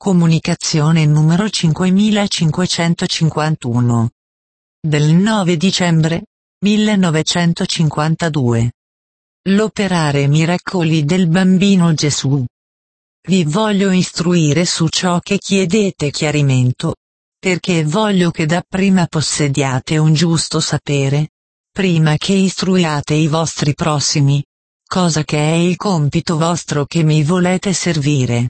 Comunicazione numero 5551. Del 9 dicembre 1952. L'operare miracoli del bambino Gesù. Vi voglio istruire su ciò che chiedete chiarimento, perché voglio che dapprima possediate un giusto sapere, prima che istruiate i vostri prossimi, cosa che è il compito vostro che mi volete servire.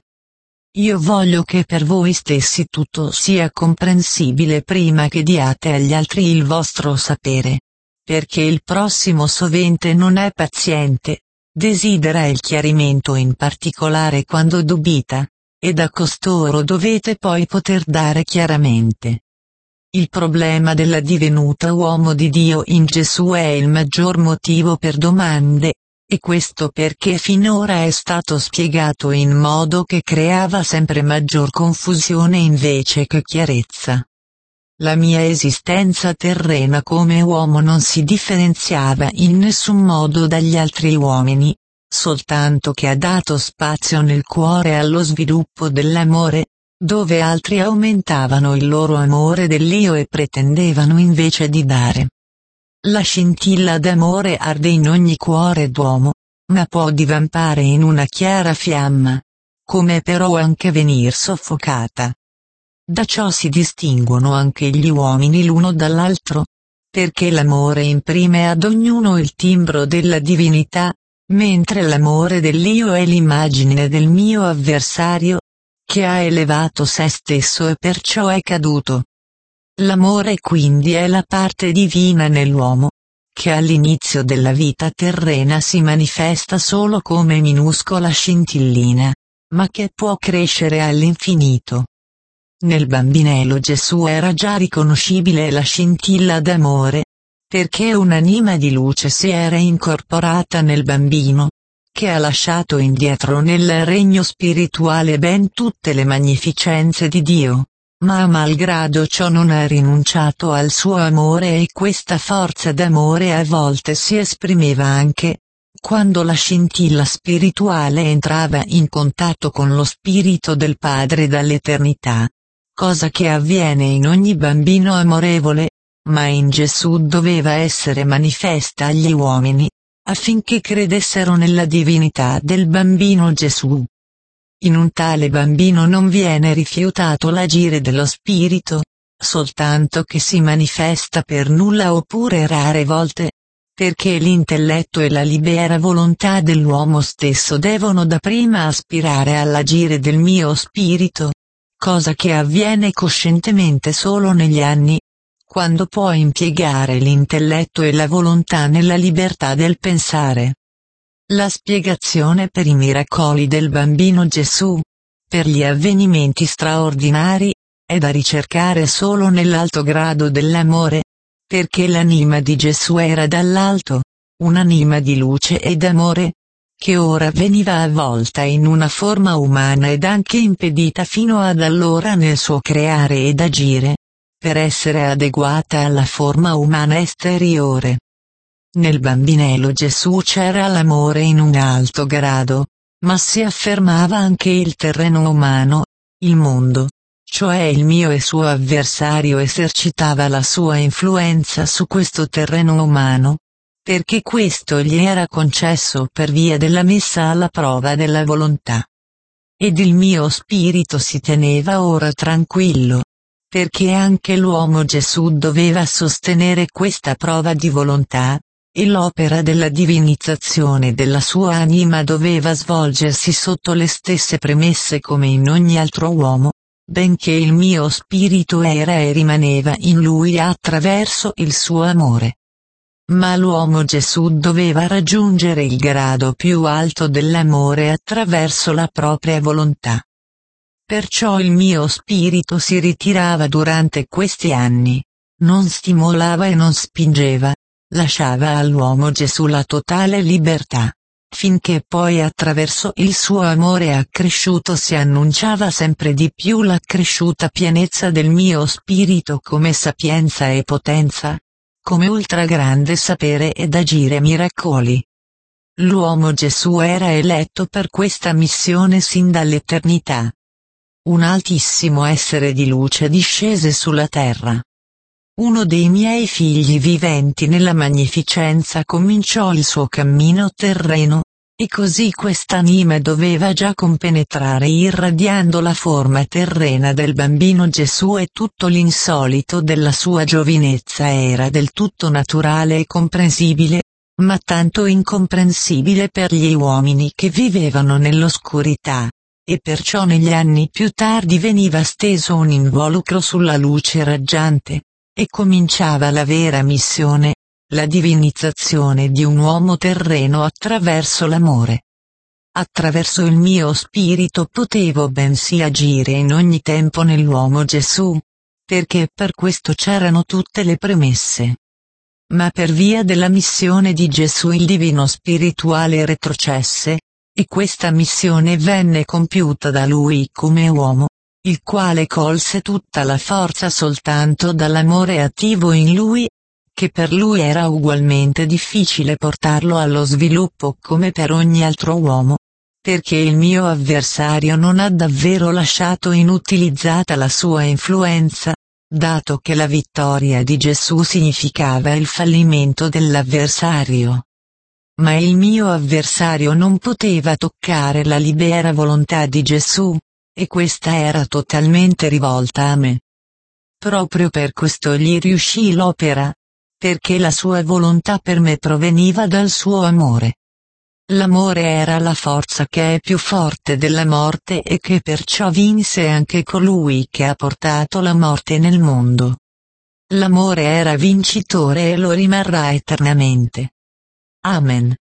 Io voglio che per voi stessi tutto sia comprensibile prima che diate agli altri il vostro sapere. Perché il prossimo sovente non è paziente, desidera il chiarimento in particolare quando dubita, ed a costoro dovete poi poter dare chiaramente. Il problema della divenuta uomo di Dio in Gesù è il maggior motivo per domande, e questo perché finora è stato spiegato in modo che creava sempre maggior confusione invece che chiarezza. La mia esistenza terrena come uomo non si differenziava in nessun modo dagli altri uomini, soltanto che ha dato spazio nel cuore allo sviluppo dell'amore, dove altri aumentavano il loro amore dell'io e pretendevano invece di dare. La scintilla d'amore arde in ogni cuore d'uomo, ma può divampare in una chiara fiamma, come però anche venir soffocata. Da ciò si distinguono anche gli uomini l'uno dall'altro, perché l'amore imprime ad ognuno il timbro della divinità, mentre l'amore dell'io è l'immagine del mio avversario, che ha elevato se stesso e perciò è caduto. L'amore quindi è la parte divina nell'uomo, che all'inizio della vita terrena si manifesta solo come minuscola scintillina, ma che può crescere all'infinito. Nel bambinello Gesù era già riconoscibile la scintilla d'amore, perché un'anima di luce si era incorporata nel bambino, che ha lasciato indietro nel regno spirituale ben tutte le magnificenze di Dio, ma malgrado ciò non ha rinunciato al suo amore e questa forza d'amore a volte si esprimeva anche, quando la scintilla spirituale entrava in contatto con lo spirito del Padre dall'eternità. Cosa che avviene in ogni bambino amorevole, ma in Gesù doveva essere manifesta agli uomini, affinché credessero nella divinità del bambino Gesù. In un tale bambino non viene rifiutato l'agire dello Spirito, soltanto che si manifesta per nulla oppure rare volte, perché l'intelletto e la libera volontà dell'uomo stesso devono dapprima aspirare all'agire del mio spirito, cosa che avviene coscientemente solo negli anni, quando può impiegare l'intelletto e la volontà nella libertà del pensare. La spiegazione per i miracoli del bambino Gesù, per gli avvenimenti straordinari, è da ricercare solo nell'alto grado dell'amore, perché l'anima di Gesù era dall'alto, un'anima di luce ed amore, che ora veniva avvolta in una forma umana ed anche impedita fino ad allora nel suo creare ed agire, per essere adeguata alla forma umana esteriore. Nel bambinello Gesù c'era l'amore in un alto grado, ma si affermava anche il terreno umano, il mondo, cioè il mio e suo avversario esercitava la sua influenza su questo terreno umano, perché questo gli era concesso per via della messa alla prova della volontà. Ed il mio spirito si teneva ora tranquillo, perché anche l'uomo Gesù doveva sostenere questa prova di volontà, e l'opera della divinizzazione della sua anima doveva svolgersi sotto le stesse premesse come in ogni altro uomo, benché il mio spirito era e rimaneva in lui attraverso il suo amore. Ma l'uomo Gesù doveva raggiungere il grado più alto dell'amore attraverso la propria volontà. Perciò il mio spirito si ritirava durante questi anni, non stimolava e non spingeva, lasciava all'uomo Gesù la totale libertà, finché poi attraverso il suo amore accresciuto si annunciava sempre di più l'accresciuta pienezza del mio spirito come sapienza e potenza, come ultragrande sapere ed agire miracoli. L'uomo Gesù era eletto per questa missione sin dall'eternità. un altissimo essere di luce discese sulla terra. Uno dei miei figli viventi nella magnificenza cominciò il suo cammino terreno, e così quest'anima doveva già compenetrare irradiando la forma terrena del bambino Gesù, e tutto l'insolito della sua giovinezza era del tutto naturale e comprensibile, ma tanto incomprensibile per gli uomini che vivevano nell'oscurità, e perciò negli anni più tardi veniva steso un involucro sulla luce raggiante, e cominciava la vera missione, la divinizzazione di un uomo terreno attraverso l'amore. Attraverso il mio spirito potevo bensì agire in ogni tempo nell'uomo Gesù, perché per questo c'erano tutte le premesse. Ma per via della missione di Gesù il divino spirituale retrocesse, e questa missione venne compiuta da lui come uomo, il quale colse tutta la forza soltanto dall'amore attivo in lui, che per lui era ugualmente difficile portarlo allo sviluppo come per ogni altro uomo, perché il mio avversario non ha davvero lasciato inutilizzata la sua influenza, dato che la vittoria di Gesù significava il fallimento dell'avversario. Ma il mio avversario non poteva toccare la libera volontà di Gesù, e questa era totalmente rivolta a me. Proprio per questo gli riuscì l'opera, perché la sua volontà per me proveniva dal suo amore. L'amore era la forza che è più forte della morte e che perciò vinse anche colui che ha portato la morte nel mondo. L'amore era vincitore e lo rimarrà eternamente. Amen.